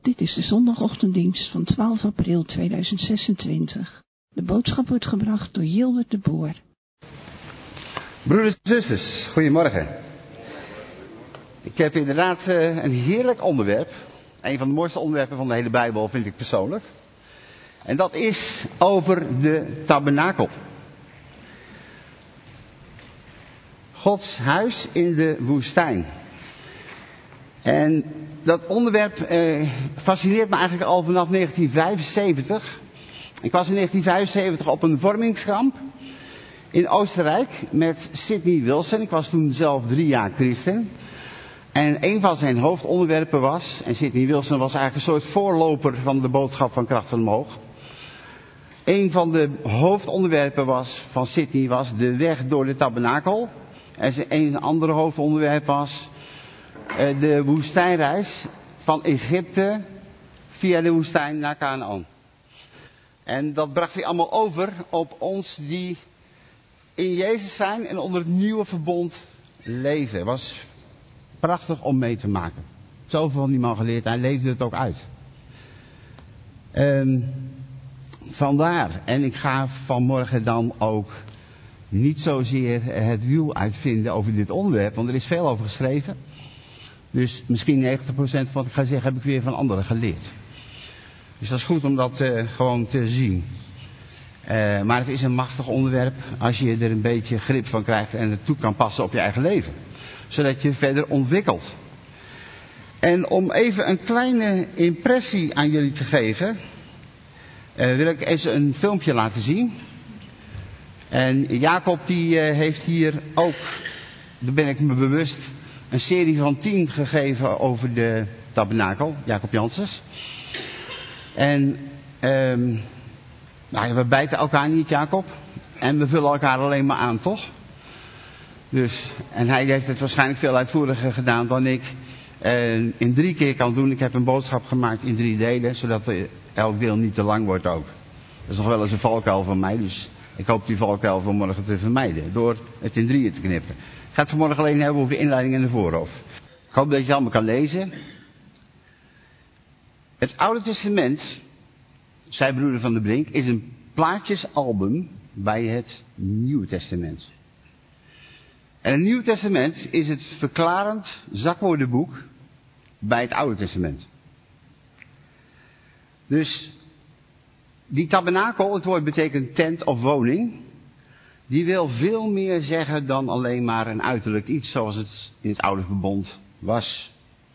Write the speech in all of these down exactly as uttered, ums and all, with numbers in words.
Dit is de zondagochtenddienst van twaalf april tweeduizend zesentwintig. De boodschap wordt gebracht door Jildert de Boer. Broeders en zusters, goedemorgen. Ik heb inderdaad uh, een heerlijk onderwerp. Een van de mooiste onderwerpen van de hele Bijbel vind ik persoonlijk. En dat is over de tabernakel. Gods huis in de woestijn. En dat onderwerp eh, fascineert me eigenlijk al vanaf negentien vijfenzeventig. Ik was in negentien vijfenzeventig op een vormingskamp in Oostenrijk met Sidney Wilson. Ik was toen zelf drie jaar christen. En een van zijn hoofdonderwerpen was, en Sidney Wilson was eigenlijk een soort voorloper van de boodschap van Kracht van Omhoog. Een van de hoofdonderwerpen was, van Sidney was de weg door de tabernakel. En een ander hoofdonderwerp was uh, de woestijnreis van Egypte via de woestijn naar Kanaan. En dat bracht hij allemaal over op ons die in Jezus zijn en onder het nieuwe verbond leven. Het was prachtig om mee te maken. Zoveel van die man geleerd, hij leefde het ook uit. Um, vandaar, en ik ga vanmorgen dan ook niet zozeer het wiel uitvinden over dit onderwerp, want er is veel over geschreven. Dus misschien negentig procent van wat ik ga zeggen heb ik weer van anderen geleerd. Dus dat is goed om dat uh, gewoon te zien. Uh, maar het is een machtig onderwerp als je er een beetje grip van krijgt en het toe kan passen op je eigen leven. Zodat je verder ontwikkelt. En om even een kleine impressie aan jullie te geven, uh, wil ik eens een filmpje laten zien. En Jacob die uh, heeft hier ook, daar ben ik me bewust, een serie van tien gegeven over de tabernakel. Jacob Janssens. En um, nou, we bijten elkaar niet, Jacob. En we vullen elkaar alleen maar aan, toch? Dus, en hij heeft het waarschijnlijk veel uitvoeriger gedaan dan ik uh, in drie keer kan doen. Ik heb een boodschap gemaakt in drie delen, zodat elk deel niet te lang wordt ook. Dat is nog wel eens een valkuil van mij, dus ik hoop die valkuil vanmorgen te vermijden. Door het in drieën te knippen. Ik ga het vanmorgen alleen hebben over de inleiding en de voorhoofd. Ik hoop dat je het allemaal kan lezen. Het Oude Testament, zei broeder Van der Brink, is een plaatjesalbum bij het Nieuwe Testament. En het Nieuwe Testament is het verklarend zakwoordenboek bij het Oude Testament. Dus die tabernakel, het woord betekent tent of woning, die wil veel meer zeggen dan alleen maar een uiterlijk iets zoals het in het Oude Verbond was.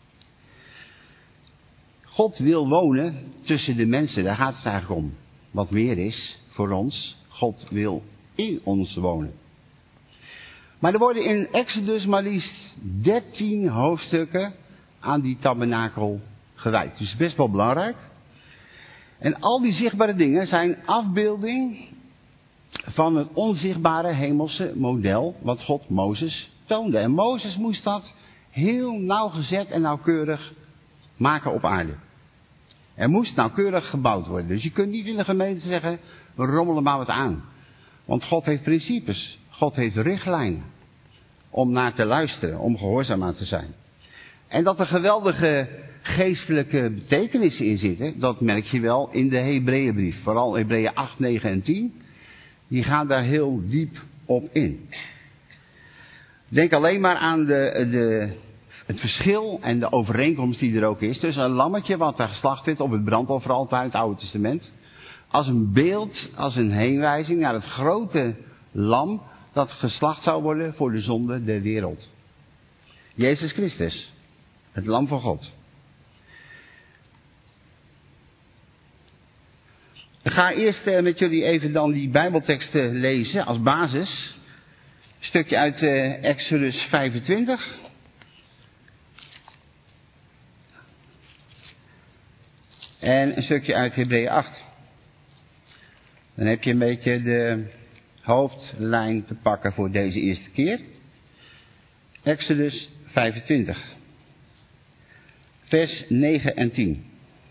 God wil wonen tussen de mensen, daar gaat het eigenlijk om. Wat meer is voor ons, God wil in ons wonen. Maar er worden in Exodus maar liefst dertien hoofdstukken aan die tabernakel gewijd. Dus best wel belangrijk. En al die zichtbare dingen zijn afbeelding van het onzichtbare hemelse model wat God Mozes toonde. En Mozes moest dat heel nauwgezet en nauwkeurig maken op aarde. Er moest nauwkeurig gebouwd worden. Dus je kunt niet in de gemeente zeggen, we rommelen maar wat aan. Want God heeft principes. God heeft richtlijnen. Om naar te luisteren, om gehoorzaam aan te zijn. En dat er geweldige geestelijke betekenissen in zitten, dat merk je wel in de Hebreeënbrief. Vooral Hebreeën acht, negen en tien. Die gaan daar heel diep op in. Denk alleen maar aan de, de, het verschil en de overeenkomst die er ook is tussen een lammetje wat daar geslacht werd op het brandofferaltaar in het Oude Testament. Als een beeld, als een heenwijzing naar het grote lam dat geslacht zou worden voor de zonde der wereld. Jezus Christus, het lam van God. Ik ga eerst uh, met jullie even dan die Bijbelteksten lezen als basis. Een stukje uit uh, Exodus vijfentwintig. En een stukje uit Hebreeën acht. Dan heb je een beetje de hoofdlijn te pakken voor deze eerste keer. Exodus vijfentwintig. Vers negen en tien.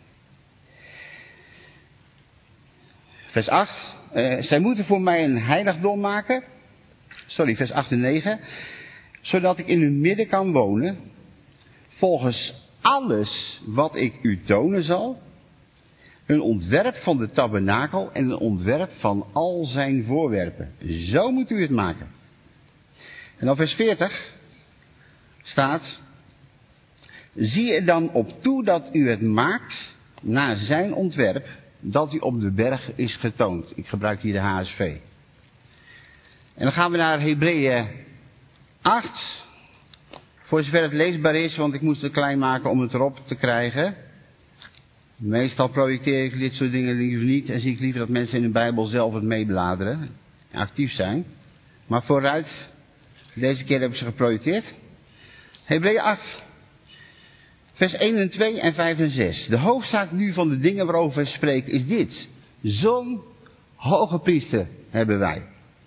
Vers acht. Uh, zij moeten voor mij een heiligdom maken. Sorry, vers acht en negen. Zodat ik in hun midden kan wonen. Volgens alles wat ik u tonen zal, een ontwerp van de tabernakel en een ontwerp van al zijn voorwerpen. Zo moet u het maken. En dan vers veertig staat, zie er dan op toe dat u het maakt naar zijn ontwerp, dat u op de berg is getoond. Ik gebruik hier de H S V. En dan gaan we naar Hebreeën acht. Voor zover het leesbaar is, want ik moest het klein maken om het erop te krijgen. Meestal projecteer ik dit soort dingen liever niet en zie ik liever dat mensen in de Bijbel zelf het meebladeren. Actief zijn. Maar vooruit, deze keer heb ik ze geprojecteerd. Hebreeën acht. Vers één en twee en vijf en zes. De hoofdzaak nu van de dingen waarover we spreken is dit. Zo'n hoge priester hebben wij.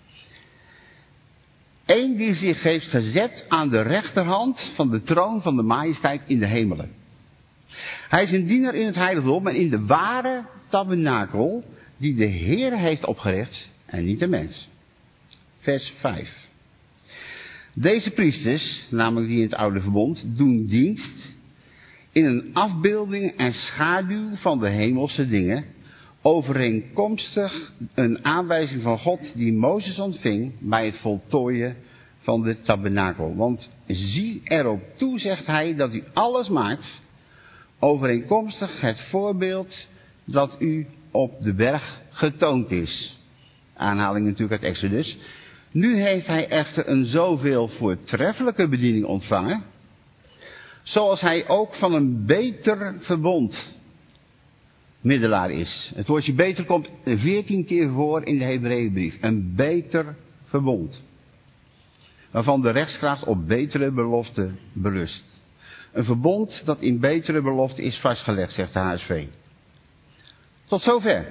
Eén die zich heeft gezet aan de rechterhand van de troon van de majesteit in de hemelen. Hij is een dienaar in het heiligdom en in de ware tabernakel die de Heer heeft opgericht en niet de mens. Vers vijf. Deze priesters, namelijk die in het oude verbond, doen dienst in een afbeelding en schaduw van de hemelse dingen, overeenkomstig een aanwijzing van God die Mozes ontving bij het voltooien van de tabernakel. Want zie erop toe, zegt hij, dat u alles maakt, overeenkomstig het voorbeeld dat u op de berg getoond is. Aanhaling natuurlijk uit Exodus. Nu heeft hij echter een zoveel voortreffelijke bediening ontvangen, zoals hij ook van een beter verbond middelaar is. Het woordje beter komt veertien keer voor in de Hebreeënbrief. Een beter verbond. Waarvan de rechtskracht op betere belofte berust. Een verbond dat in betere belofte is vastgelegd, zegt de H S V. Tot zover.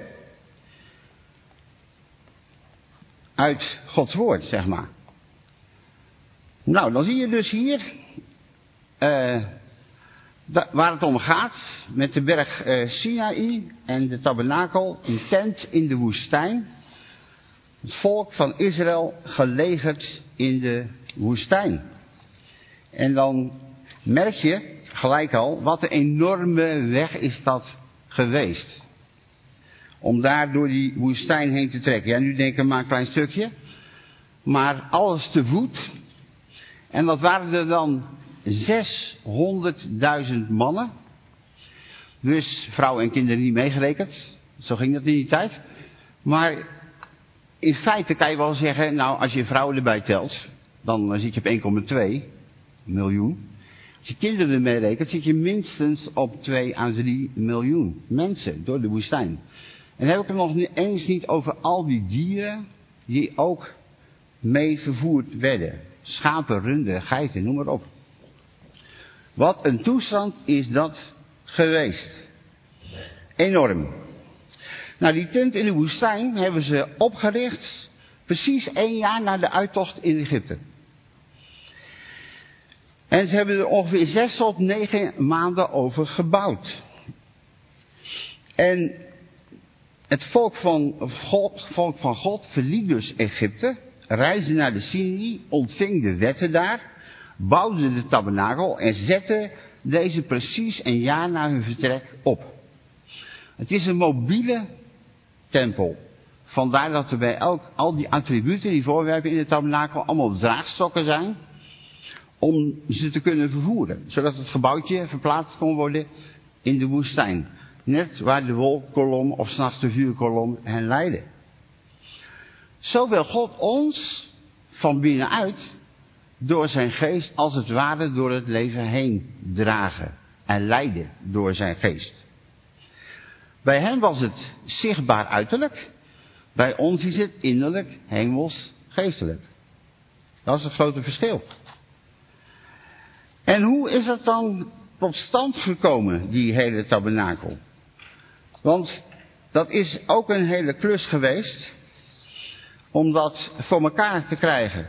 Uit Gods woord, zeg maar. Nou, dan zie je dus hier Uh, da, waar het om gaat, met de berg uh, Sinaï en de tabernakel, een tent in de woestijn. Het volk van Israël gelegerd in de woestijn. En dan merk je gelijk al, wat een enorme weg is dat geweest. Om daar door die woestijn heen te trekken. Ja, nu denk ik maar een klein stukje. Maar alles te voet. En dat waren er dan zeshonderdduizend mannen. Dus vrouwen en kinderen niet meegerekend. Zo ging dat in die tijd. Maar in feite kan je wel zeggen, nou als je vrouwen erbij telt, dan zit je op één komma twee miljoen. Als je kinderen ermee rekent, zit je minstens op twee à drie miljoen mensen door de woestijn. En dan heb ik het nog eens niet over al die dieren die ook mee vervoerd werden. Schapen, runderen, geiten, noem maar op. Wat een toestand is dat geweest. Enorm. Nou, die tent in de woestijn hebben ze opgericht precies één jaar na de uittocht in Egypte. En ze hebben er ongeveer zes tot negen maanden over gebouwd. En het volk van God, volk van God verliet dus Egypte, reisde naar de Sinai, ontving de wetten daar, bouwde de tabernakel en zette deze precies een jaar na hun vertrek op. Het is een mobiele tempel. Vandaar dat er bij elk, al die attributen, die voorwerpen in de tabernakel, allemaal draagstokken zijn, om ze te kunnen vervoeren. Zodat het gebouwtje verplaatst kon worden in de woestijn. Net waar de wolkkolom of 's nachts de vuurkolom hen leidde. Zo wil God ons van binnenuit door zijn geest als het ware door het leven heen dragen. En leiden door zijn geest. Bij hem was het zichtbaar uiterlijk. Bij ons is het innerlijk, hemels, geestelijk. Dat is het grote verschil. En hoe is het dan tot stand gekomen, die hele tabernakel? Want dat is ook een hele klus geweest om dat voor elkaar te krijgen.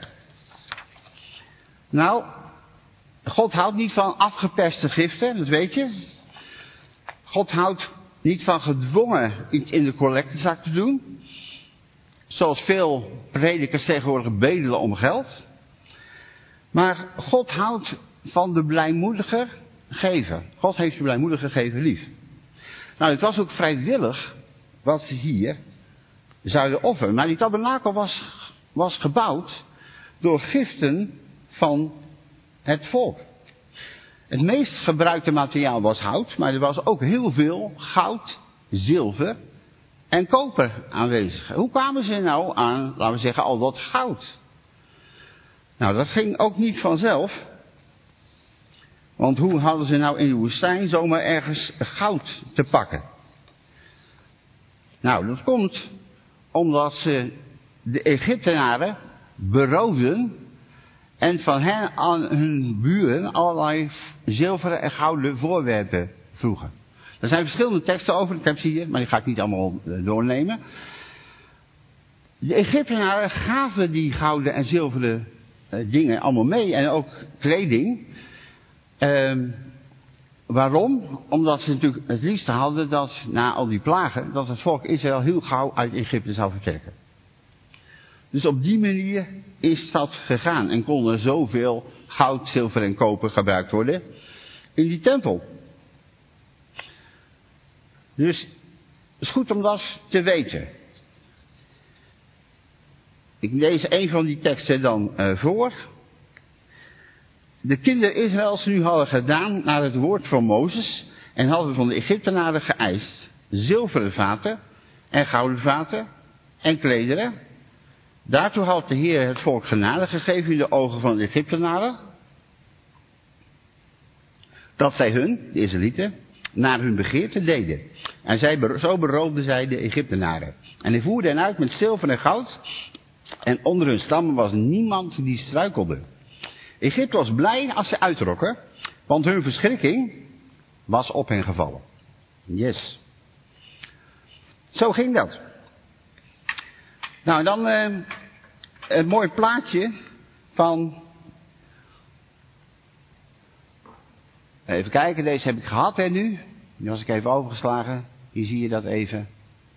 Nou, God houdt niet van afgeperste giften, dat weet je. God houdt niet van gedwongen iets in de collectezak te doen. Zoals veel predikers tegenwoordig bedelen om geld. Maar God houdt van de blijmoedige geven. God heeft de blijmoedige geven lief. Nou, het was ook vrijwillig wat ze hier zouden offeren. Maar die tabernakel was, was gebouwd door giften van het volk. Het meest gebruikte materiaal was hout, maar er was ook heel veel goud, zilver en koper aanwezig. Hoe kwamen ze nou aan, laten we zeggen, al dat goud? Nou, dat ging ook niet vanzelf. Want hoe hadden ze nou in de woestijn zomaar ergens goud te pakken? Nou, dat komt omdat ze de Egyptenaren beroofden en van hen aan hun buren allerlei zilveren en gouden voorwerpen vroegen. Er zijn verschillende teksten over, ik heb ze hier, maar die ga ik niet allemaal doornemen. De Egyptenaren gaven die gouden en zilveren uh, dingen allemaal mee en ook kleding. Uh, waarom? Omdat ze natuurlijk het liefst hadden dat na al die plagen, dat het volk Israël heel gauw uit Egypte zou vertrekken. Dus op die manier is dat gegaan en kon er zoveel goud, zilver en koper gebruikt worden in die tempel. Dus het is goed om dat te weten. Ik lees een van die teksten dan uh, voor. De kinderen Israëls nu hadden gedaan naar het woord van Mozes en hadden van de Egyptenaren geëist zilveren vaten en gouden vaten en klederen. Daartoe had de Heer het volk genade gegeven in de ogen van de Egyptenaren, dat zij hun, de Israëlieten, naar hun begeerte deden. En zij, zo beroofden zij de Egyptenaren. En hij voerde hen uit met zilver en goud. En onder hun stammen was niemand die struikelde. Egypte was blij als ze uittrokken, want hun verschrikking was op hen gevallen. Yes. Zo ging dat. Nou, dan uh, een mooi plaatje van... Even kijken, deze heb ik gehad hè nu. Die was ik even overgeslagen. Hier zie je dat even.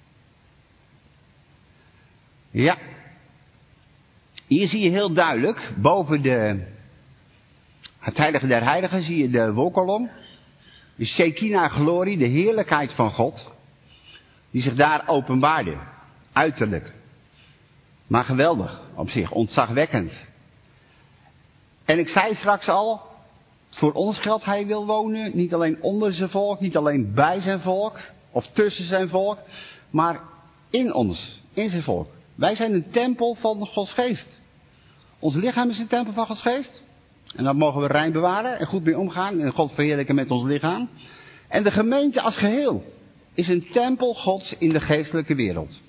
Ja. Hier zie je heel duidelijk, boven de, het heilige der heiligen, zie je de wolkolom. De Shekinah glorie, de heerlijkheid van God. Die zich daar openbaarde. Uiterlijk. Maar geweldig op zich, ontzagwekkend. En ik zei straks al, voor ons geldt hij wil wonen, niet alleen onder zijn volk, niet alleen bij zijn volk, of tussen zijn volk, maar in ons, in zijn volk. Wij zijn een tempel van Gods geest. Ons lichaam is een tempel van Gods geest. En dat mogen we rein bewaren en goed mee omgaan en God verheerlijken met ons lichaam. En de gemeente als geheel is een tempel Gods in de geestelijke wereld.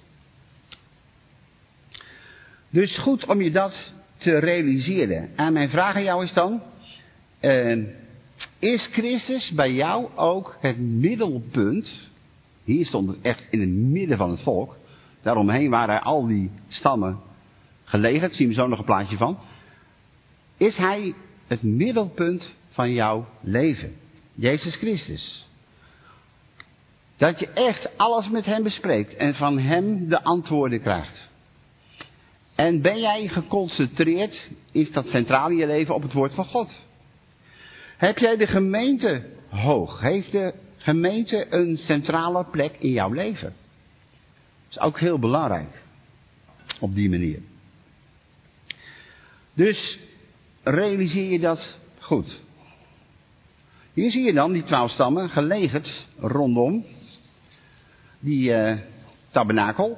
Dus goed om je dat te realiseren. En mijn vraag aan jou is dan, uh, is Christus bij jou ook het middelpunt? Hier stond het echt in het midden van het volk. Daaromheen waren al die stammen gelegen. Daar zien we zo nog een plaatje van. Is hij het middelpunt van jouw leven? Jezus Christus. Dat je echt alles met hem bespreekt en van hem de antwoorden krijgt. En ben jij geconcentreerd, is dat centraal in je leven, op het woord van God? Heb jij de gemeente hoog? Heeft de gemeente een centrale plek in jouw leven? Dat is ook heel belangrijk. Op die manier. Dus realiseer je dat goed. Hier zie je dan die twaalf stammen gelegerd rondom die uh, tabernakel.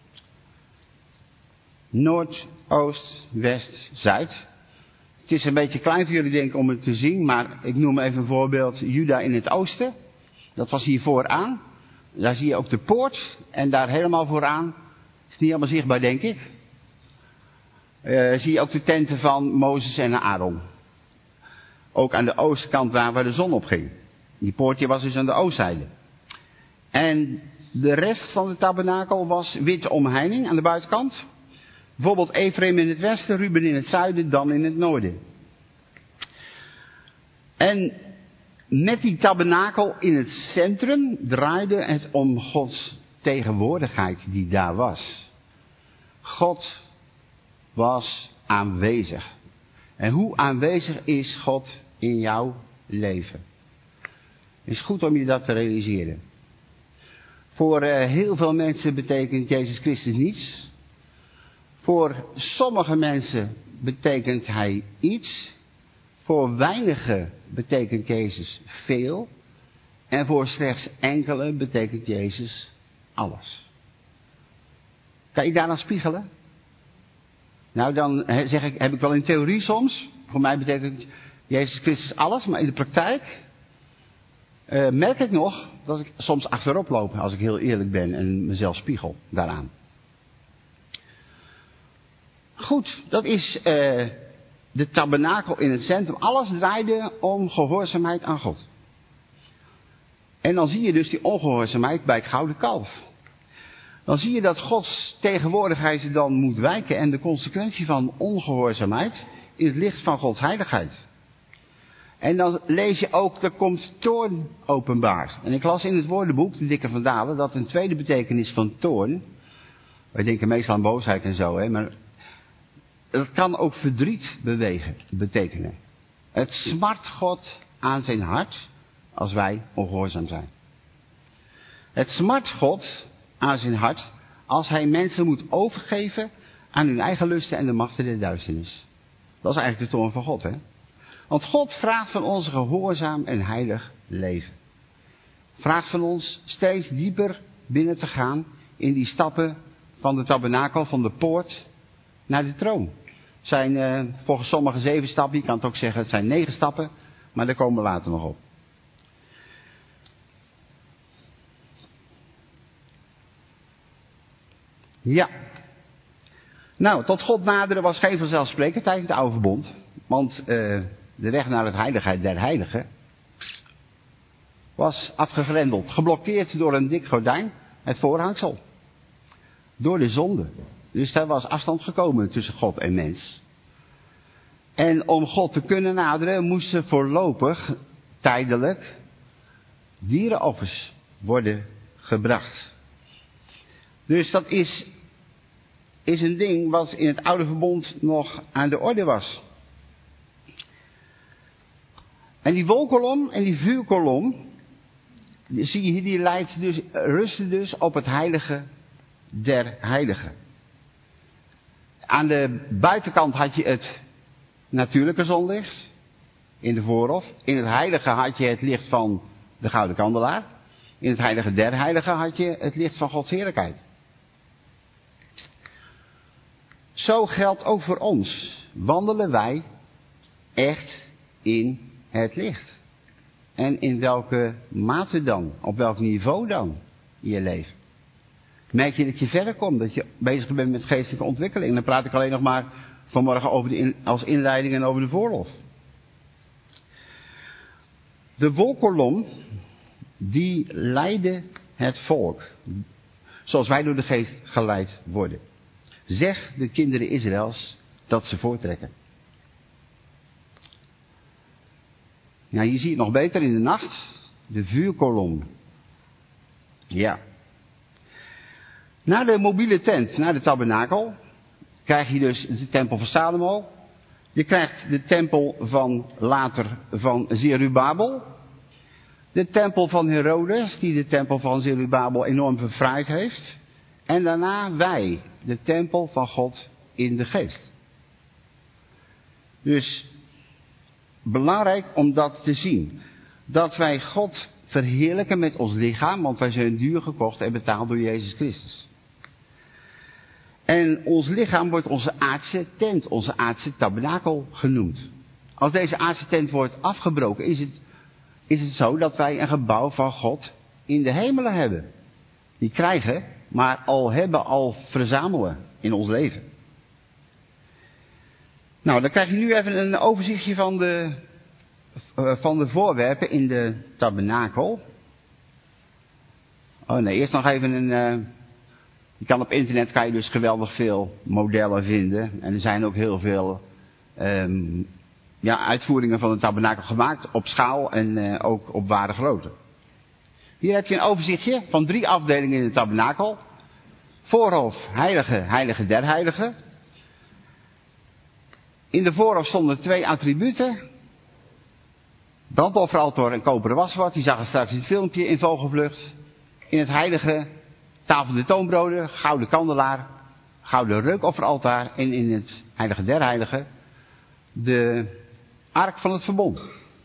Noord, oost, west, zuid. Het is een beetje klein voor jullie denk ik om het te zien, maar ik noem even een voorbeeld. Juda in het oosten. Dat was hier vooraan. Daar zie je ook de poort. En daar helemaal vooraan, is niet allemaal zichtbaar denk ik. Uh, zie je ook de tenten van Mozes en Aaron. Ook aan de oostkant waar, waar de zon op ging. Die poortje was dus aan de oostzijde. En de rest van de tabernakel was witte omheining aan de buitenkant. Bijvoorbeeld Ephraim in het westen, Ruben in het zuiden, Dan in het noorden. En met die tabernakel in het centrum draaide het om Gods tegenwoordigheid die daar was. God was aanwezig. En hoe aanwezig is God in jouw leven? Het is goed om je dat te realiseren. Voor uh, heel veel mensen betekent Jezus Christus niets. Voor sommige mensen betekent hij iets. Voor weinigen betekent Jezus veel. En voor slechts enkele betekent Jezus alles. Kan je daarna spiegelen? Nou, dan zeg ik, heb ik wel in theorie soms. Voor mij betekent Jezus Christus alles. Maar in de praktijk uh, merk ik nog dat ik soms achterop loop. Als ik heel eerlijk ben en mezelf spiegel daaraan. Goed, dat is uh, de tabernakel in het centrum. Alles draaide om gehoorzaamheid aan God. En dan zie je dus die ongehoorzaamheid bij het gouden kalf. Dan zie je dat Gods tegenwoordigheid dan moet wijken en de consequentie van ongehoorzaamheid in het licht van Gods heiligheid. En dan lees je ook, er komt toorn openbaar. En ik las in het woordenboek, de Dikke van Dalen, dat een tweede betekenis van toorn, wij denken meestal aan boosheid en zo, hè, maar het kan ook verdriet bewegen, betekenen. Het smart God aan zijn hart als wij ongehoorzaam zijn. Het smart God aan zijn hart als hij mensen moet overgeven aan hun eigen lusten en de machten der duisternis. Dat is eigenlijk de toorn van God, hè. Want God vraagt van ons gehoorzaam en heilig leven. Vraagt van ons steeds dieper binnen te gaan in die stappen van de tabernakel, van de poort naar de troon. Het zijn uh, volgens sommigen zeven stappen, je kan het ook zeggen het zijn negen stappen, maar daar komen we later nog op. Ja. Nou, tot God naderen was geen vanzelfsprekendheid in het oude verbond. Want uh, de weg naar het heiligheid der heiligen was afgegrendeld. Geblokkeerd door een dik gordijn, het voorhangsel. Door de zonde. Dus daar was afstand gekomen tussen God en mens. En om God te kunnen naderen moesten voorlopig, tijdelijk, dierenoffers worden gebracht. Dus dat is, is een ding wat in het oude verbond nog aan de orde was. En die wolkolom en die vuurkolom, die zie je hier, die leidt dus, rusten dus op het heilige der heiligen. Aan de buitenkant had je het natuurlijke zonlicht, in de voorhof. In het heilige had je het licht van de gouden kandelaar. In het heilige der heiligen had je het licht van Gods heerlijkheid. Zo geldt ook voor ons. Wandelen wij echt in het licht. En in welke mate dan? Op welk niveau dan in je leven? Merk je dat je verder komt, dat je bezig bent met geestelijke ontwikkeling. Dan praat ik alleen nog maar vanmorgen over de in, als inleiding en over de voorlof. De wolkolom, die leidde het volk. Zoals wij door de geest geleid worden. Zeg de kinderen Israëls dat ze voortrekken. Nou, je ziet het nog beter in de nacht. De vuurkolom. Ja. Na de mobiele tent, na de tabernakel, krijg je dus de tempel van Salomo. Je krijgt de tempel van later van Zerubabel. De tempel van Herodes, die de tempel van Zerubabel enorm verfraaid heeft. En daarna wij, de tempel van God in de geest. Dus belangrijk om dat te zien. Dat wij God verheerlijken met ons lichaam, want wij zijn duur gekocht en betaald door Jezus Christus. En ons lichaam wordt onze aardse tent, onze aardse tabernakel genoemd. Als deze aardse tent wordt afgebroken, is het, is het zo dat wij een gebouw van God in de hemelen hebben. Die krijgen, maar al hebben, al verzamelen in ons leven. Nou, dan krijg je nu even een overzichtje van de, uh, van de voorwerpen in de tabernakel. Oh nee, eerst nog even een... Uh, je kan op internet kan je dus geweldig veel modellen vinden. En er zijn ook heel veel um, ja, uitvoeringen van de tabernakel gemaakt op schaal en uh, ook op ware grootte. Hier heb je een overzichtje van drie afdelingen in de tabernakel. Voorhof, heilige, heilige der heiligen. In de voorhof stonden twee attributen. brandofferaltaar en koperen wasvat. Die zagen straks in het filmpje in vogelvlucht. In het heilige tafel de toonbroden, gouden kandelaar, gouden reukofferaltaar. En in het heilige der heiligen de ark van het verbond.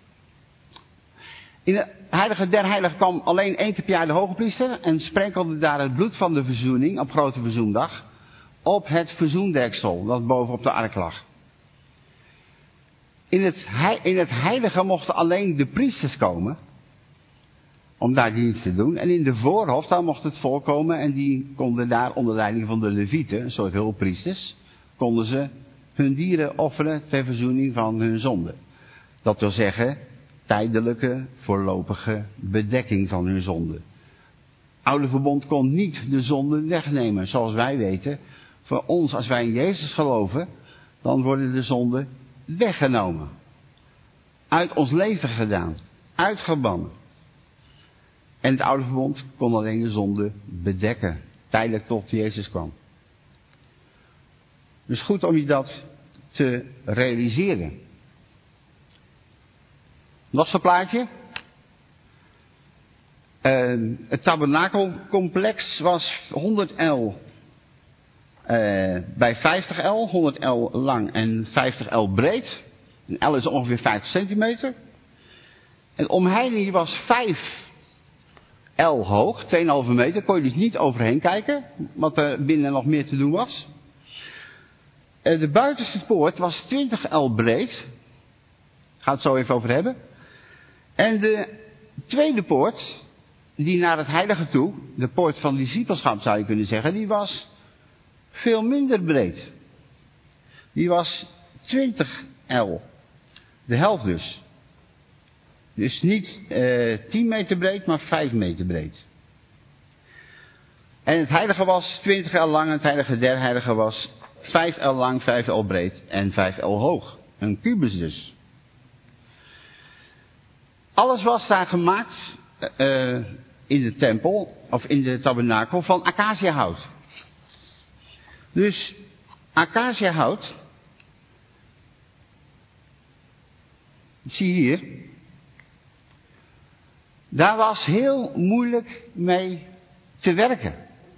In het heilige der heiligen kwam alleen één keer per jaar de hoge priester en sprenkelde daar het bloed van de verzoening op grote verzoendag op het verzoendeksel dat bovenop de ark lag. In het, in het heilige mochten alleen de priesters komen om daar dienst te doen. En in de voorhof, daar mocht het volk komen en die konden daar onder leiding van de levieten, een soort hulppriesters, konden ze hun dieren offeren ter verzoening van hun zonde. Dat wil zeggen, tijdelijke, voorlopige bedekking van hun zonde. Oude verbond kon niet de zonde wegnemen, zoals wij weten. Voor ons, als wij in Jezus geloven, dan worden de zonden weggenomen. Uit ons leven gedaan. Uitgebannen. En het oude verbond kon alleen de zonde bedekken. Tijdelijk tot Jezus kwam. Dus goed om je dat te realiseren. Nog zo'n plaatje. Uh, het tabernakelcomplex was honderd el uh, bij vijftig el, honderd el lang en vijftig el breed. Een L is ongeveer vijftig centimeter. En de omheining was vijf el hoog, twee komma vijf meter. Kon je dus niet overheen kijken, wat er binnen nog meer te doen was. Uh, de buitenste poort was twintig el breed. Ga het zo even over hebben. En de tweede poort, die naar het heilige toe, de poort van discipelschap zou je kunnen zeggen, die was veel minder breed. Die was twintig el. De helft dus. Dus niet uh, tien meter breed, maar vijf meter breed. En het heilige was twintig el lang en het heilige der heilige was vijf el lang, vijf el breed en vijf el hoog. Een kubus dus. Alles was daar gemaakt uh, in de tempel, of in de tabernakel, van acaciahout. Dus acaciahout, zie je hier, daar was heel moeilijk mee te werken.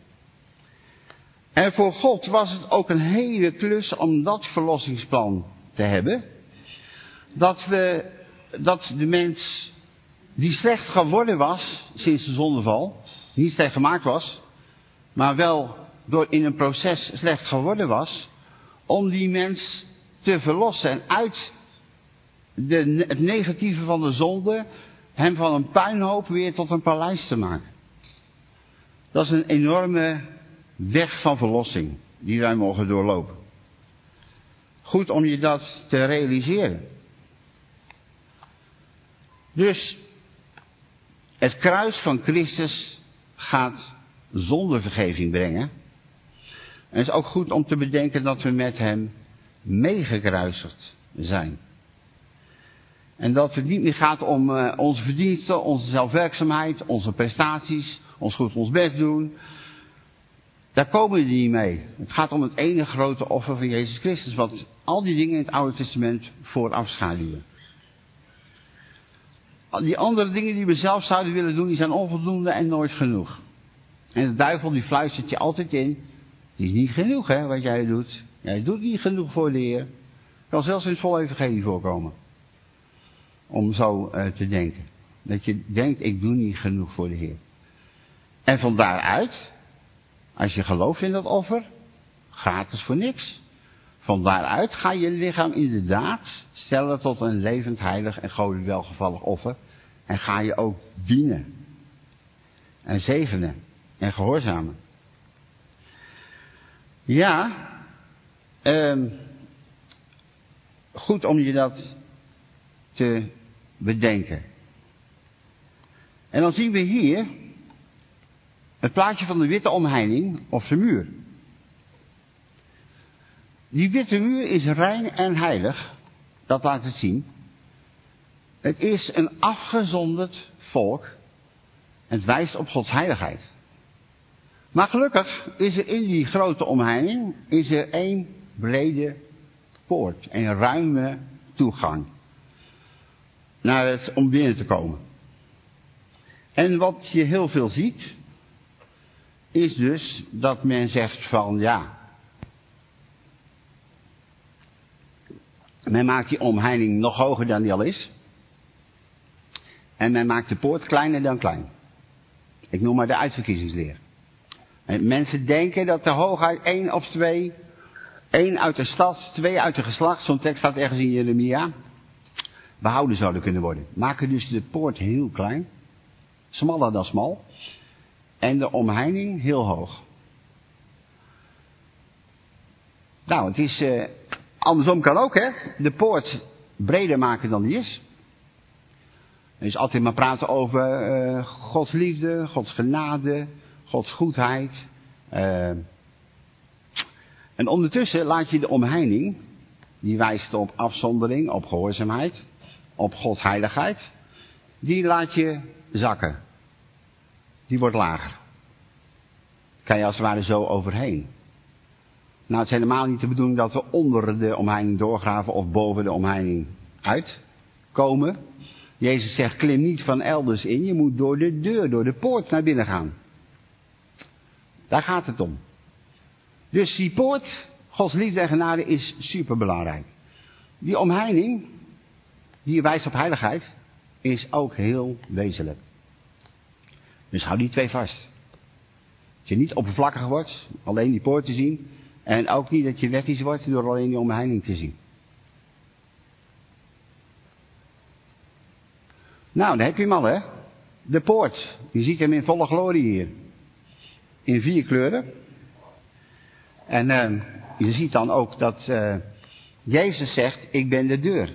En voor God was het ook een hele klus om dat verlossingsplan te hebben. Dat we, dat de mens die slecht geworden was sinds de zondeval, niet slecht gemaakt was, maar wel door in een proces slecht geworden was, om die mens te verlossen en uit de, het negatieve van de zonde, hem van een puinhoop weer tot een paleis te maken. Dat is een enorme weg van verlossing die wij mogen doorlopen. Goed om je dat te realiseren. Dus het kruis van Christus gaat zondevergeving brengen. En het is ook goed om te bedenken dat we met hem meegekruisigd zijn. En dat het niet meer gaat om uh, onze verdiensten, onze zelfwerkzaamheid, onze prestaties, ons goed ons best doen. Daar komen we niet mee. Het gaat om het ene grote offer van Jezus Christus, wat al die dingen in het Oude Testament voorafschaduwen. Die andere dingen die we zelf zouden willen doen, die zijn onvoldoende en nooit genoeg. En de duivel die fluistert je altijd in, het is niet genoeg hè, wat jij doet. Jij doet niet genoeg voor de Heer. Het kan zelfs in het volle evangelie voorkomen. Om zo uh, te denken. Dat je denkt, ik doe niet genoeg voor de Heer. En van daaruit, als je gelooft in dat offer, gratis voor niks. Van daaruit ga je lichaam inderdaad stellen tot een levend, heilig en goddelijk welgevallig offer. En ga je ook dienen. En zegenen. En gehoorzamen. Ja, um, goed om je dat te bedenken. En dan zien we hier het plaatje van de witte omheining of de muur. Die witte muur is rein en heilig. Dat laat het zien. Het is een afgezonderd volk. Het wijst op Gods heiligheid. Maar gelukkig is er in die grote omheining is er één brede poort. Een ruime toegang. naar het, om binnen te komen. En wat je heel veel ziet, is dus dat men zegt van ja, men maakt die omheining nog hoger dan die al is. En men maakt de poort kleiner dan klein. Ik noem maar de uitverkiezingsleer. En mensen denken dat de hooguit één of twee, één uit de stad, twee uit de geslacht, zo'n tekst staat ergens in Jeremia, behouden zouden kunnen worden. Maken dus de poort heel klein, smaller dan smal, en de omheining heel hoog. Nou, het is, uh, andersom kan ook, hè. De poort breder maken dan die is. Er is altijd maar praten over uh, Gods liefde, Gods genade, Gods goedheid. Uh, en ondertussen laat je de omheining, die wijst op afzondering, op gehoorzaamheid, op Gods heiligheid, die laat je zakken. Die wordt lager. Kan je als het ware zo overheen. Nou, het is helemaal niet de bedoeling dat we onder de omheining doorgraven of boven de omheining uitkomen. Jezus zegt, klim niet van elders in, je moet door de deur, door de poort naar binnen gaan. Daar gaat het om. Dus die poort, Gods liefde en genade, is superbelangrijk. Die omheining, die wijst op heiligheid, is ook heel wezenlijk. Dus hou die twee vast. Dat je niet oppervlakkig wordt, alleen die poort te zien. En ook niet dat je wettisch wordt door alleen die omheining te zien. Nou, dan heb je hem al, hè. De poort. Je ziet hem in volle glorie hier. In vier kleuren. En uh, je ziet dan ook dat uh, Jezus zegt, ik ben de deur.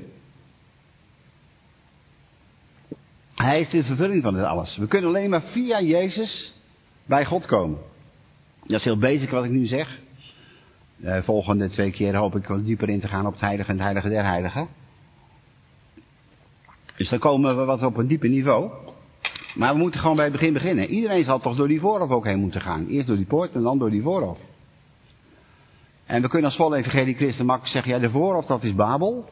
Hij is de vervulling van dit alles. We kunnen alleen maar via Jezus bij God komen. Dat is heel basic wat ik nu zeg. De volgende twee keer hoop ik wat dieper in te gaan op het heilige en het heilige der heiligen. Dus dan komen we wat op een dieper niveau. Maar we moeten gewoon bij het begin beginnen. Iedereen zal toch door die voorhof ook heen moeten gaan. Eerst door die poort en dan door die voorhof. En we kunnen als volle evangelie christen makkelijk zeggen, ja, de voorhof dat is Babel.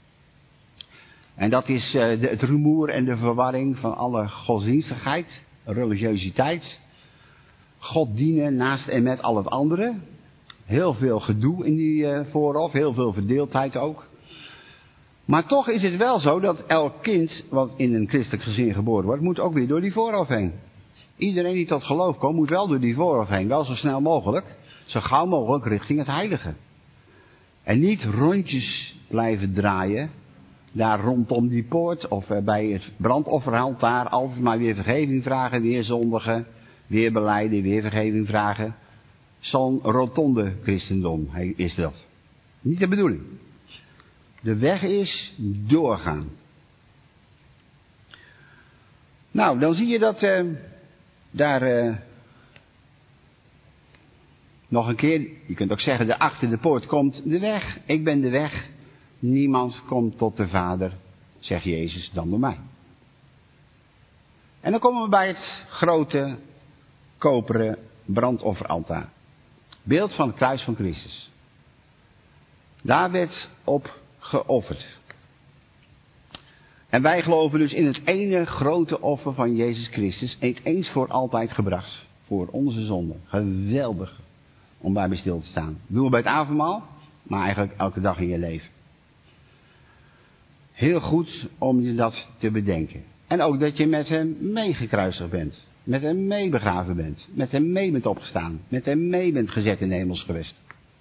En dat is uh, de, het rumoer en de verwarring van alle godsdienstigheid, religiositeit. God dienen naast en met al het andere. Heel veel gedoe in die uh, voorhof, heel veel verdeeldheid ook. Maar toch is het wel zo dat elk kind wat in een christelijk gezin geboren wordt, moet ook weer door die voorhof heen. Iedereen die tot geloof komt, moet wel door die voorhof heen. Wel zo snel mogelijk, zo gauw mogelijk richting het heilige. En niet rondjes blijven draaien, daar rondom die poort of bij het brandofferaltaar altijd maar weer vergeving vragen, weer zondigen, weer belijden, weer vergeving vragen. Zo'n rotonde christendom is dat. Niet de bedoeling. De weg is doorgaan. Nou, dan zie je dat uh, daar uh, nog een keer, je kunt ook zeggen, achter de poort komt de weg. Ik ben de weg. Niemand komt tot de Vader, zegt Jezus, dan door mij. En dan komen we bij het grote koperen brandofferaltaar. Beeld van het kruis van Christus. Daar werd op geofferd. En wij geloven dus in het ene grote offer van Jezus Christus, eens voor altijd gebracht, voor onze zonden. Geweldig om daarbij stil te staan. Dat doen we bij het avondmaal, maar eigenlijk elke dag in je leven. Heel goed om je dat te bedenken. En ook dat je met hem meegekruisigd bent. Met hem meebegraven bent. Met hem mee bent opgestaan. Met hem mee bent gezet in de hemelsgewest.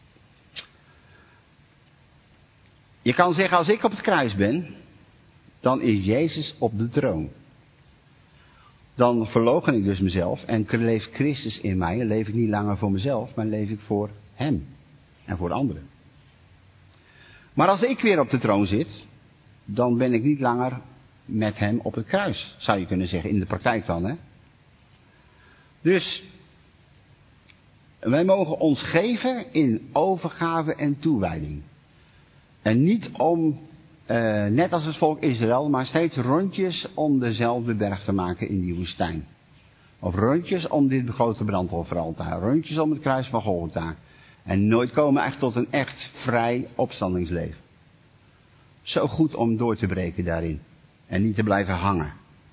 Je kan zeggen, als ik op het kruis ben, dan is Jezus op de troon. Dan verloochen ik dus mezelf en leeft Christus in mij. En leef ik niet langer voor mezelf, maar leef ik voor hem en voor anderen. Maar als ik weer op de troon zit, dan ben ik niet langer met hem op het kruis, zou je kunnen zeggen, in de praktijk dan, hè. Dus wij mogen ons geven in overgave en toewijding. En niet om, uh, net als het volk Israël, maar steeds rondjes om dezelfde berg te maken in die woestijn. Of rondjes om dit grote brandofferaltaar. Rondjes om het kruis van Golgotha. En nooit komen echt tot een echt vrij opstandingsleven. Zo goed om door te breken daarin. En niet te blijven hangen.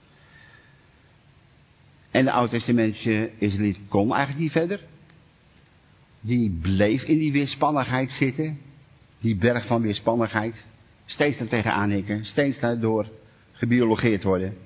En de Oud-testamentische Israëliet kon eigenlijk niet verder. Die bleef in die weerspannigheid zitten. Die berg van weerspannigheid. Steeds daar tegenaan hikken. Steeds daardoor gebiologeerd worden.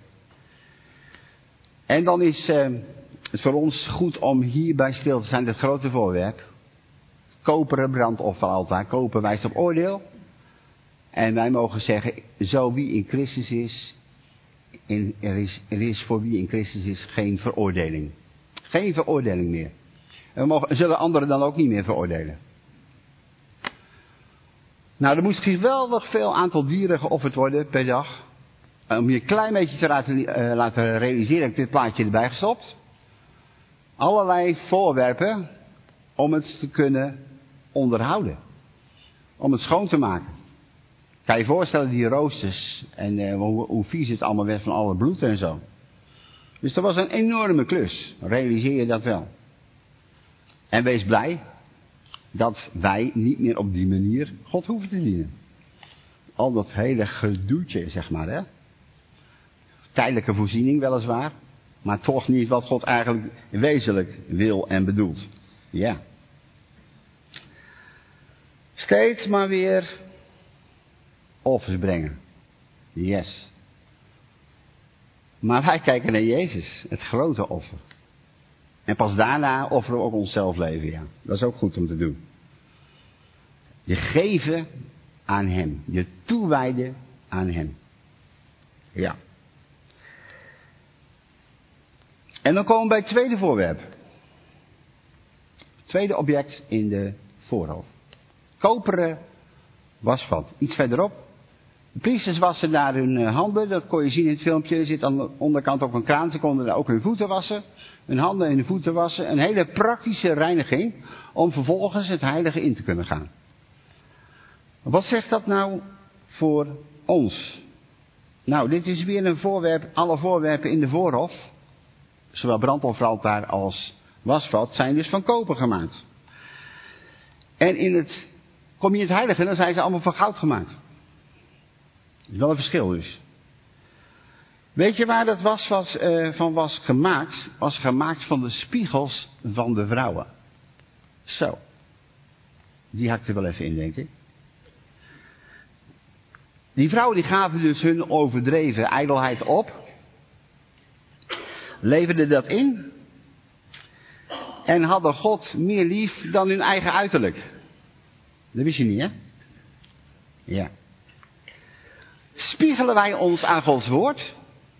En dan is uh, het voor ons goed om hierbij stil te zijn. Het grote voorwerp. Koperen brandofferaltaar. Koper wijst op oordeel. En wij mogen zeggen, zo wie in Christus is, in, er is, er is voor wie in Christus is geen veroordeling. Geen veroordeling meer. En we mogen, zullen anderen dan ook niet meer veroordelen. Nou, er moest geweldig veel aantal dieren geofferd worden per dag. Om je een klein beetje te laten, uh, laten realiseren, heb ik dit plaatje erbij gestopt. Allerlei voorwerpen om het te kunnen onderhouden. Om het schoon te maken. Kan je je voorstellen, die roosters en uh, hoe, hoe vies het allemaal werd van alle bloed en zo. Dus dat was een enorme klus. Realiseer je dat wel. En wees blij dat wij niet meer op die manier God hoeven te dienen. Al dat hele gedoetje, zeg maar, hè. Tijdelijke voorziening weliswaar, maar toch niet wat God eigenlijk wezenlijk wil en bedoelt. Ja. Steeds maar weer offers brengen. Yes. Maar wij kijken naar Jezus, het grote offer. En pas daarna offeren we ook onszelf leven, ja. Dat is ook goed om te doen. Je geven aan Hem. Je toewijden aan Hem. Ja. En dan komen we bij het tweede voorwerp. Het tweede object in de voorhoofd. Koperen wasvat. Iets verderop. De priesters wassen daar hun handen. Dat kon je zien in het filmpje. Er zit aan de onderkant ook een kraan. Ze konden daar ook hun voeten wassen. Hun handen en hun voeten wassen. Een hele praktische reiniging. Om vervolgens het heilige in te kunnen gaan. Wat zegt dat nou voor ons? Nou, dit is weer een voorwerp. Alle voorwerpen in de voorhof. Zowel brandofferaltaar als wasvat zijn dus van koper gemaakt. En in het, kom je in het heilige, dan zijn ze allemaal van goud gemaakt. Dat is wel een verschil dus. Weet je waar dat wasvat uh, van was gemaakt? Was gemaakt van de spiegels van de vrouwen. Zo. Die hakte wel even in, denk ik. Die vrouwen die gaven dus hun overdreven ijdelheid op. Leverden dat in. En hadden God meer lief dan hun eigen uiterlijk. Dat wist je niet, hè? Ja. Spiegelen wij ons aan Gods woord?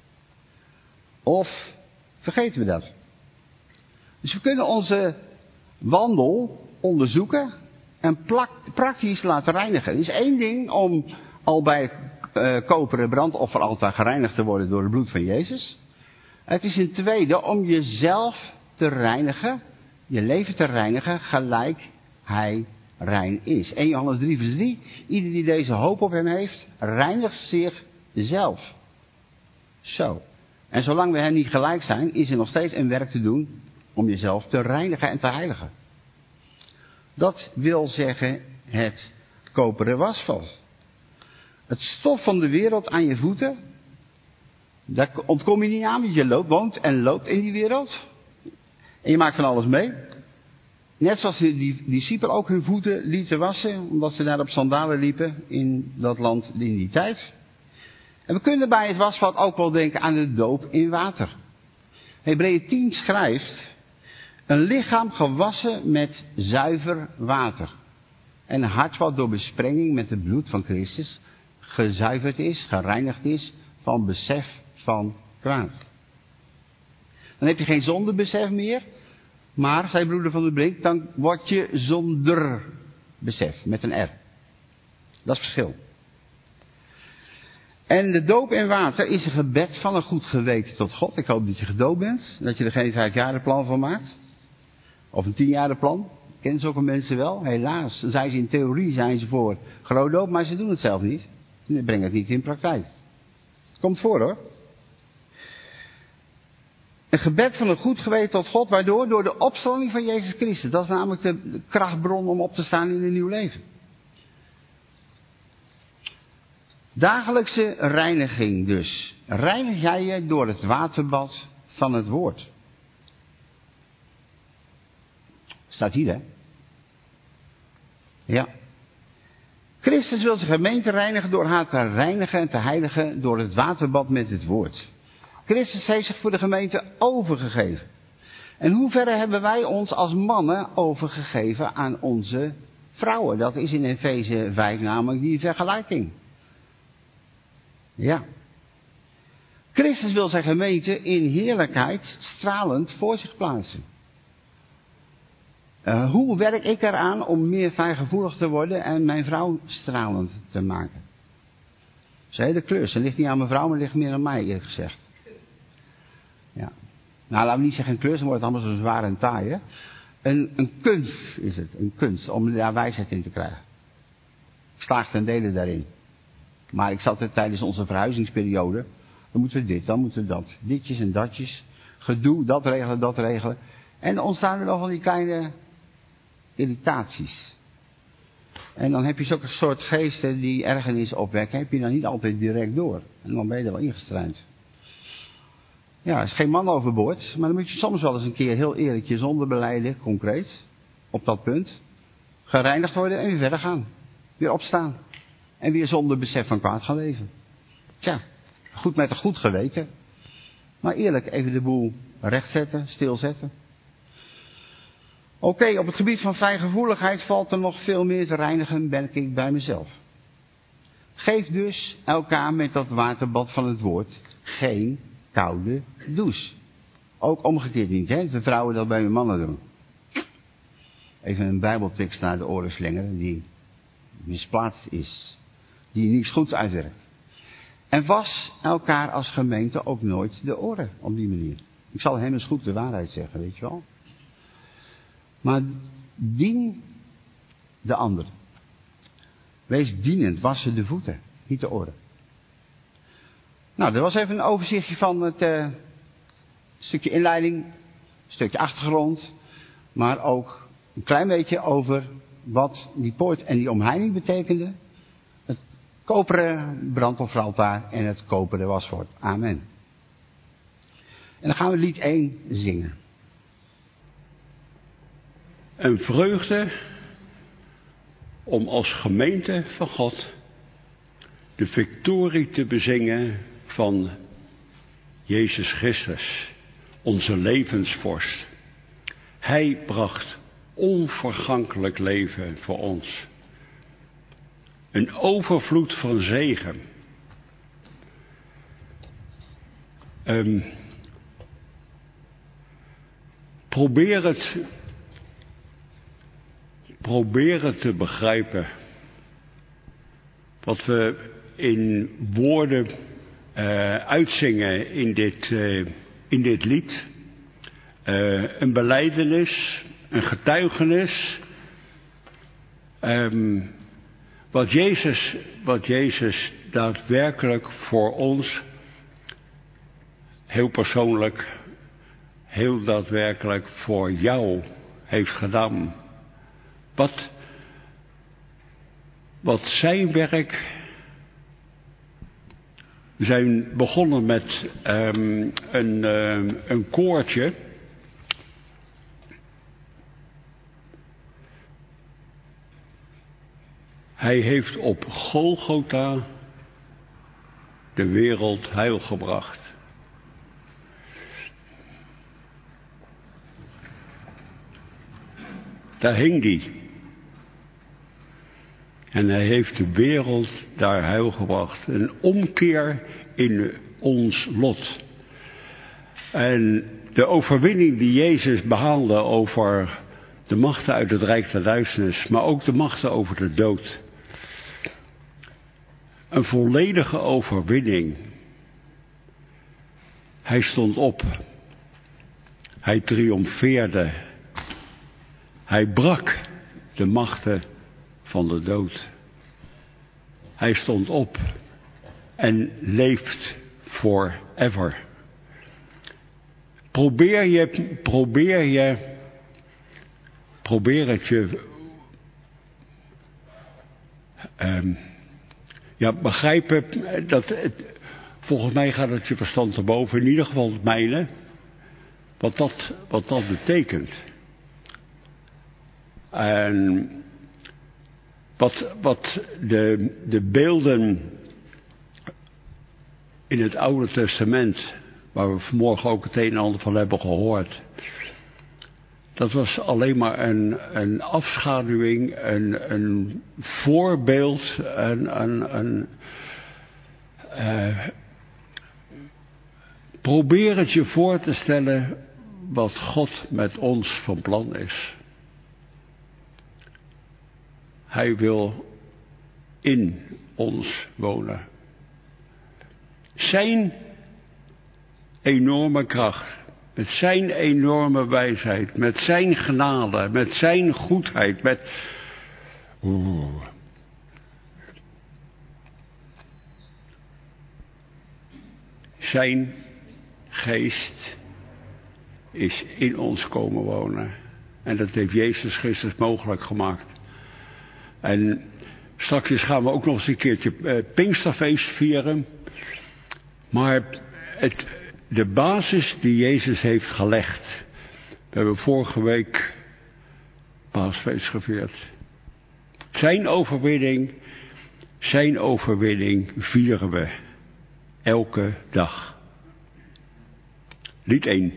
Of vergeten we dat? Dus we kunnen onze wandel onderzoeken en praktisch laten reinigen. Het is één ding om al bij het uh, koperen brandofferaltaar gereinigd te worden door het bloed van Jezus. Het is een tweede om jezelf te reinigen, je leven te reinigen, gelijk Hij rein is. Eerste Johannes drie vers drie. Ieder die deze hoop op Hem heeft, reinigt zichzelf. Zo. En zolang we Hem niet gelijk zijn, is er nog steeds een werk te doen om jezelf te reinigen en te heiligen. Dat wil zeggen het koperen wasvat. Het stof van de wereld aan je voeten, daar ontkom je niet aan, want je loopt, woont en loopt in die wereld. En je maakt van alles mee. Net zoals die discipelen ook hun voeten lieten wassen, omdat ze daar op sandalen liepen in dat land in die tijd. En we kunnen bij het wasvat ook wel denken aan de doop in water. Hebreeën tien schrijft, een lichaam gewassen met zuiver water. En een hart wat door besprenging met het bloed van Christus gezuiverd is, gereinigd is van besef van kwaad. Dan heb je geen zondebesef meer, maar, zei broeder Van der Brink, dan word je zonder besef, met een R. Dat is het verschil. En de doop in water is een gebed van een goed geweten tot God. Ik hoop dat je gedoopt bent, dat je er geen vijfjarenplan van maakt. Of een tienjarenplan. Kennen zulke mensen wel? Helaas, dan zijn ze in theorie zijn ze voor grootdoop, maar ze doen het zelf niet. Ze brengen het niet in praktijk. Komt voor hoor. Een gebed van een goed geweten tot God, waardoor door de opstanding van Jezus Christus, dat is namelijk de krachtbron om op te staan in een nieuw leven. Dagelijkse reiniging dus. Reinig jij je door het waterbad van het woord. Staat hier, hè? Ja. Christus wil zijn gemeente reinigen door haar te reinigen en te heiligen door het waterbad met het woord. Christus heeft zich voor de gemeente overgegeven. En hoe ver hebben wij ons als mannen overgegeven aan onze vrouwen? Dat is in Efeze vijf namelijk die vergelijking. Ja. Christus wil zijn gemeente in heerlijkheid stralend voor zich plaatsen. Uh, hoe werk ik eraan om meer fijngevoelig te worden en mijn vrouw stralend te maken? Dat is een hele klus. Dat ligt niet aan mijn vrouw, maar ligt meer aan mij, eerlijk gezegd. Ja. Nou, laten we niet zeggen een klus, dan wordt het allemaal zo zwaar en taai, hè? Een, een kunst is het, een kunst, om daar wijsheid in te krijgen. Ik slaag ten dele daarin. Maar ik zat er tijdens onze verhuizingsperiode, dan moeten we dit, dan moeten we dat. Ditjes en datjes, gedoe, dat regelen, dat regelen. En dan ontstaan er nog van die kleine irritaties. En dan heb je zulke soort geesten die ergernis opwekken, heb je dan niet altijd direct door. En dan ben je er wel ingestruind. Ja, er is geen man overboord, maar dan moet je soms wel eens een keer heel eerlijk je zonde belijden, concreet, op dat punt. Gereinigd worden en weer verder gaan. Weer opstaan. En weer zonder besef van kwaad gaan leven. Tja, goed met een goed geweten. Maar eerlijk even de boel rechtzetten, stilzetten. Oké, okay, op het gebied van fijngevoeligheid valt er nog veel meer te reinigen, merk ik bij mezelf. Geef dus elkaar met dat waterbad van het woord geen koude douche. Ook omgekeerd niet, hè? De vrouwen dat bij hun mannen doen. Even een bijbeltekst naar de oren slingeren die misplaatst is. Die niets goeds uitwerkt. En was elkaar als gemeente ook nooit de oren op die manier. Ik zal hem eens goed de waarheid zeggen, weet je wel. Maar dien de ander. Wees dienend, wassen de voeten, niet de oren. Nou, dat was even een overzichtje van het uh, stukje inleiding, een stukje achtergrond, maar ook een klein beetje over wat die poort en die omheining betekende. Het koperen brandofferaltaar en het koperen waswoord. Amen. En dan gaan we lied één zingen. Een vreugde om als gemeente van God de victorie te bezingen van Jezus Christus, onze levensvorst. Hij bracht onvergankelijk leven voor ons. Een overvloed van zegen. Um, probeer het, probeer het te begrijpen. Wat we in woorden uh, uitzingen in dit, uh, in dit lied. Uh, een belijdenis, een getuigenis. Um, wat Jezus, wat Jezus daadwerkelijk voor ons, heel persoonlijk, heel daadwerkelijk voor jou heeft gedaan. Wat, wat zijn werk. We zijn begonnen met um, een, um, een koortje. Hij heeft op Golgotha de wereld heil gebracht. Daar hing hij. En hij heeft de wereld daar heil gebracht. Een omkeer in ons lot. En de overwinning die Jezus behaalde over de machten uit het rijk der duisternis, maar ook de machten over de dood. Een volledige overwinning. Hij stond op. Hij triomfeerde. Hij brak de machten van de dood. Hij stond op en leeft forever. Probeer je, probeer je, probeer het je um, Ja, begrijpen, dat het, volgens mij gaat het je verstand erboven, in ieder geval het mijne, wat dat, wat dat betekent. En wat, wat de, de beelden in het Oude Testament, waar we vanmorgen ook het een en ander van hebben gehoord, dat was alleen maar een, een afschaduwing, een, een voorbeeld, een, een, een uh, probeer het je voor te stellen wat God met ons van plan is. Hij wil in ons wonen. Zijn enorme kracht, met zijn enorme wijsheid, met zijn genade, met zijn goedheid, met... Oeh. Zijn geest is in ons komen wonen. En dat heeft Jezus Christus mogelijk gemaakt. En straks gaan we ook nog eens een keertje uh, Pinksterfeest vieren. Maar het, de basis die Jezus heeft gelegd. We hebben vorige week Paasfeest gevierd. Zijn overwinning, zijn overwinning vieren we elke dag. Lied één.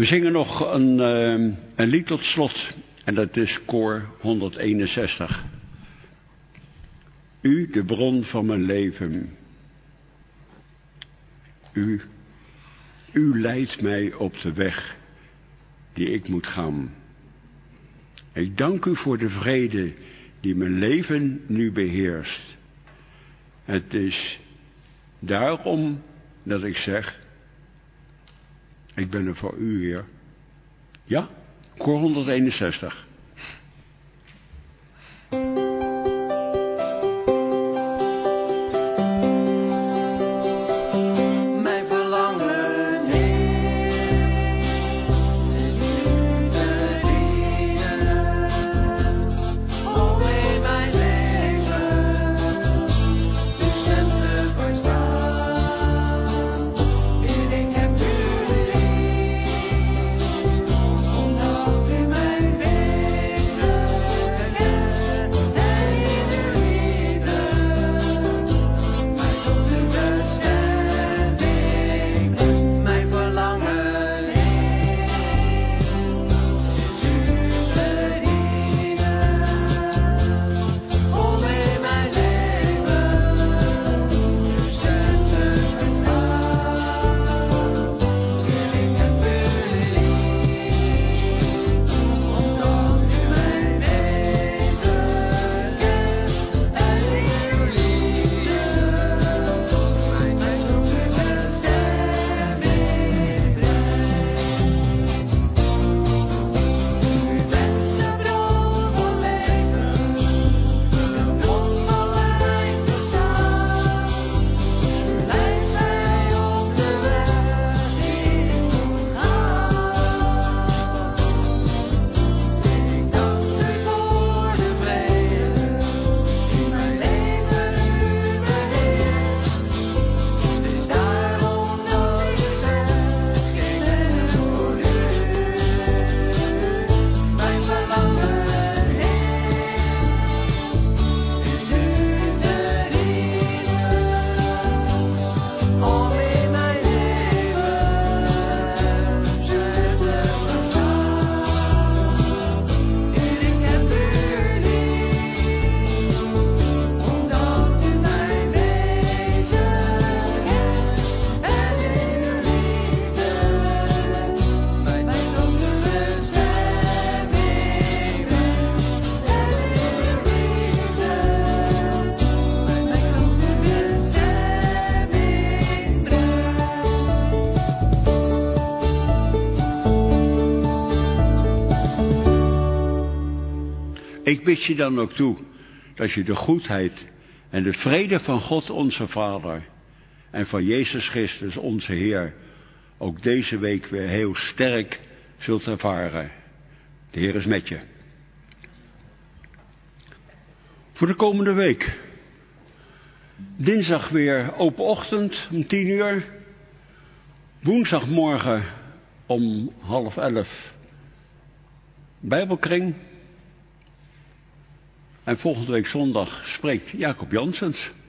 zingen nog een, uh, een lied tot slot. En dat is koor honderdeenenzestig. U, de bron van mijn leven. U, u leidt mij op de weg die ik moet gaan. Ik dank u voor de vrede die mijn leven nu beheerst. Het is daarom dat ik zeg, ik ben er voor u, Heer. Ja, koor honderdeenenzestig. Ik bid je dan ook toe, dat je de goedheid en de vrede van God onze Vader en van Jezus Christus onze Heer ook deze week weer heel sterk zult ervaren. De Heer is met je. Voor de komende week. Dinsdag weer open ochtend om tien uur. Woensdagmorgen om half elf Bijbelkring. En volgende week zondag spreekt Jacob Janssens.